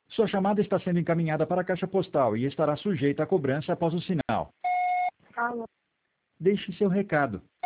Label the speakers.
Speaker 1: Sua chamada está sendo encaminhada para a caixa postal e estará sujeita a cobrança após o sinal.
Speaker 2: Alô,
Speaker 1: Deixe seu recado.